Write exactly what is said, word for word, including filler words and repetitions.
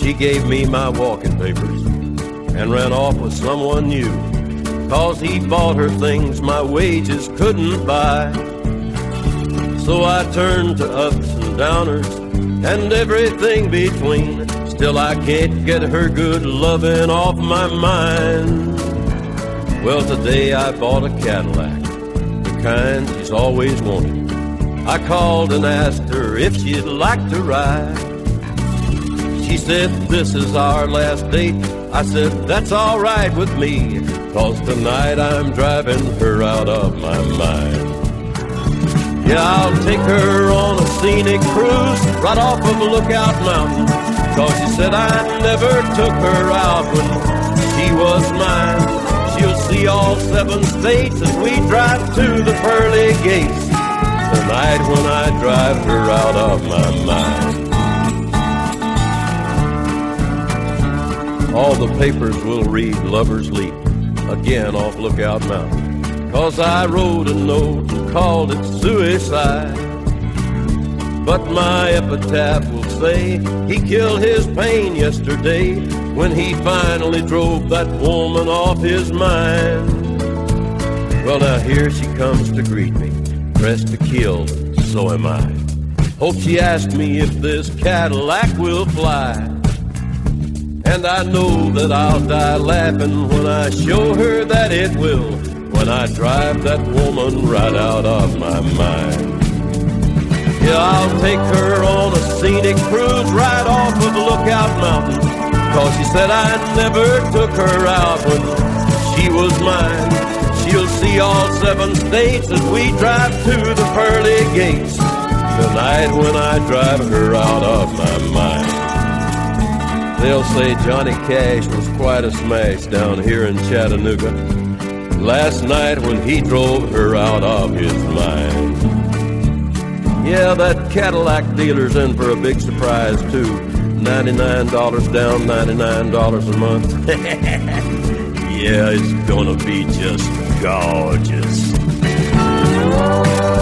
she gave me my walking papers and ran off with someone new, 'cause he bought her things my wages couldn't buy. So I turned to ups and downers and everything between. Still I can't get her good loving off my mind. Well, today I bought a Cadillac, the kind she's always wanted. I called and asked her if she'd like to ride. She said, this is our last date. I said, that's all right with me, 'cause tonight I'm driving her out of my mind. Yeah, I'll take her on a scenic cruise right off of Lookout Mountain, 'cause she said I never took her out when she was mine. She'll see all seven states as we drive to the pearly gates, tonight when I drive her out of my mind. All the papers will read Lover's Leap again off Lookout Mountain, 'cause I wrote a note and called it suicide. But my epitaph will say he killed his pain yesterday when he finally drove that woman off his mind. Well, now here she comes to greet me, pressed to kill, so am I. Hope she asked me if this Cadillac will fly. And I know that I'll die laughing when I show her that it will, when I drive that woman right out of my mind. Yeah, I'll take her on a scenic cruise right off of Lookout Mountain, 'cause she said I never took her out when she was mine. She'll see all seven states as we drive to the pearly gates, tonight when I drive her out of my mind. They'll say Johnny Cash was quite a smash down here in Chattanooga last night when he drove her out of his mind. Yeah, that Cadillac dealer's in for a big surprise too. ninety-nine dollars down, ninety-nine dollars a month. Yeah, it's gonna be just gorgeous.